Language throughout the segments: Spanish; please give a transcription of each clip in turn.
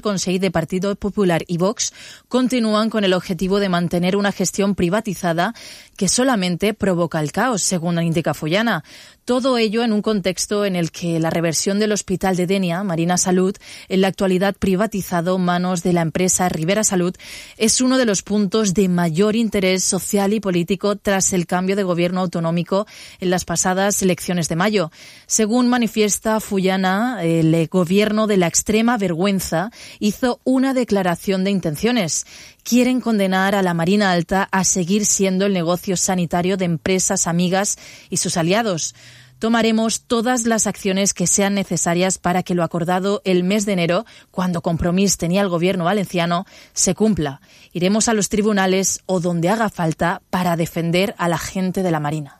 Consell de Partido Popular y Vox continúan con el objetivo de mantener una gestión privatizada que solamente provoca el caos, según indica Fullana. Todo ello en un contexto en el que la reversión del Hospital de Dénia, Marina Salud, en la actualidad privatizado en manos de la empresa Ribera Salud, es uno de los puntos de mayor interés social y político tras el cambio de gobierno autonómico en las pasadas elecciones de mayo. Según manifiesta Fullana, el gobierno de la extrema vergüenza hizo una declaración de intenciones. Quieren condenar a la Marina Alta a seguir siendo el negocio sanitario de empresas amigas y sus aliados. Tomaremos todas las acciones que sean necesarias para que lo acordado el mes de enero, cuando Compromís tenía el gobierno valenciano, se cumpla. Iremos a los tribunales o donde haga falta para defender a la gente de la Marina.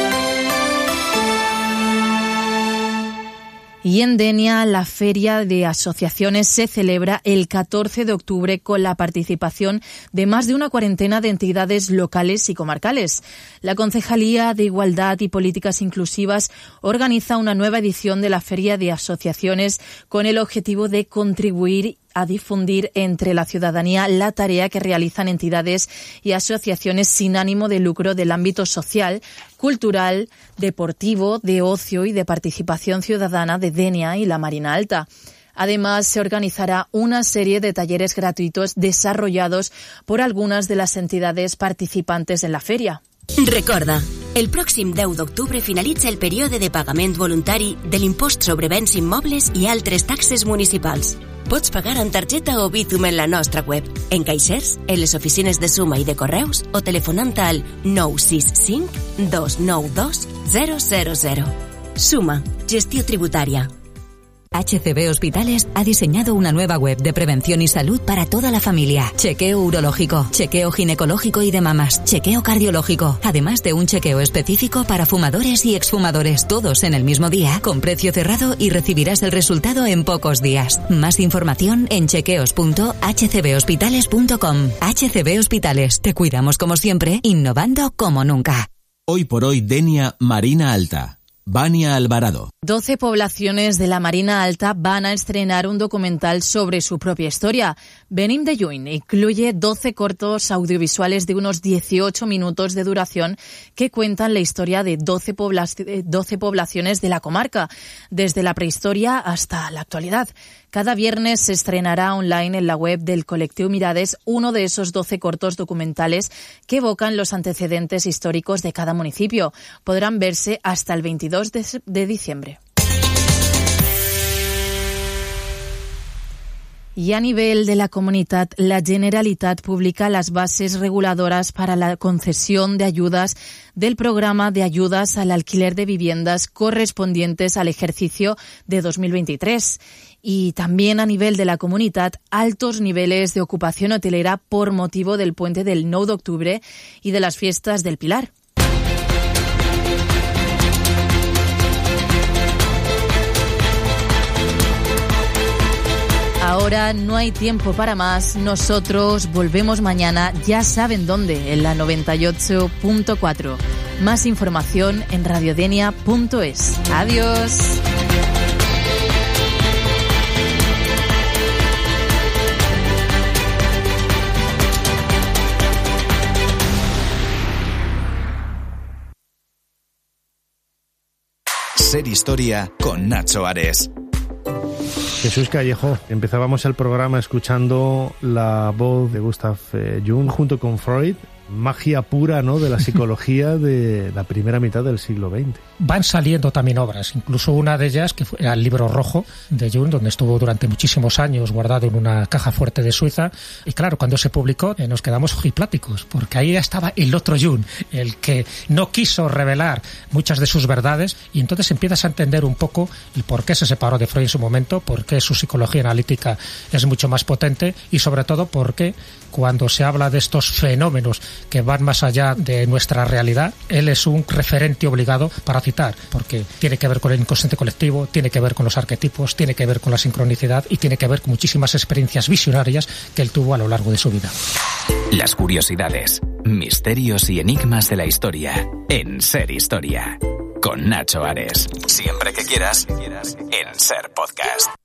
Y en Dénia, la Feria de Asociaciones se celebra el 14 de octubre con la participación de más de una cuarentena de entidades locales y comarcales. La Concejalía de Igualdad y Políticas Inclusivas organiza una nueva edición de la Feria de Asociaciones con el objetivo de contribuir a difundir entre la ciudadanía la tarea que realizan entidades y asociaciones sin ánimo de lucro del ámbito social, cultural, deportivo, de ocio y de participación ciudadana de Dénia y la Marina Alta. Además, se organizará una serie de talleres gratuitos desarrollados por algunas de las entidades participantes en la feria. Recorda, el pròxim 10 d'octubre finalitza el període de pagament voluntari de l'impost sobre béns immobles i altres taxes municipals. Pots pagar amb targeta o Bizum en la nostra web, en caixers, en les oficines de Suma i de Correus o telefonant al 965 292 000. Suma, gestió tributària. HCB Hospitales ha diseñado una nueva web de prevención y salud para toda la familia. Chequeo urológico, chequeo ginecológico y de mamas, chequeo cardiológico, además de un chequeo específico para fumadores y exfumadores, todos en el mismo día, con precio cerrado y recibirás el resultado en pocos días. Más información en chequeos.hcbhospitales.com. HCB Hospitales, te cuidamos como siempre, innovando como nunca. Hoy por hoy, Dénia, Marina Alta. Vania Alvarado. 12 poblaciones de la Marina Alta van a estrenar un documental sobre su propia historia. Venim de Lluny incluye 12 cortos audiovisuales de unos 18 minutos de duración que cuentan la historia de 12 poblaciones de la comarca, desde la prehistoria hasta la actualidad. Cada viernes se estrenará online en la web del Colectivo Mirades uno de esos 12 cortos documentales que evocan los antecedentes históricos de cada municipio. Podrán verse hasta el 22 de diciembre. Y a nivel de la comunidad, la Generalitat publica las bases reguladoras para la concesión de ayudas del programa de ayudas al alquiler de viviendas correspondientes al ejercicio de 2023. Y también a nivel de la comunidad, altos niveles de ocupación hotelera por motivo del puente del 9 de octubre y de las fiestas del Pilar. Ahora no hay tiempo para más. Nosotros volvemos mañana, ya saben dónde, en la 98.4. Más información en radiodenia.es. Adiós. Ser Historia con Nacho Ares. Jesús Callejo, empezábamos el programa escuchando la voz de Gustav Jung junto con Freud, magia pura, ¿no?, de la psicología de la primera mitad del siglo XX. Van saliendo también obras, incluso una de ellas que era el libro rojo de Jung, donde estuvo durante muchísimos años guardado en una caja fuerte de Suiza, y claro, cuando se publicó nos quedamos ojipláticos, porque ahí estaba el otro Jung, el que no quiso revelar muchas de sus verdades, y entonces empiezas a entender un poco el por qué se separó de Freud en su momento, por qué su psicología analítica es mucho más potente, y sobre todo por qué cuando se habla de estos fenómenos que van más allá de nuestra realidad, él es un referente obligado para citar, porque tiene que ver con el inconsciente colectivo, tiene que ver con los arquetipos, tiene que ver con la sincronicidad y tiene que ver con muchísimas experiencias visionarias que él tuvo a lo largo de su vida. Las curiosidades, misterios y enigmas de la historia en Ser Historia con Nacho Ares. Siempre que quieras en Ser Podcast.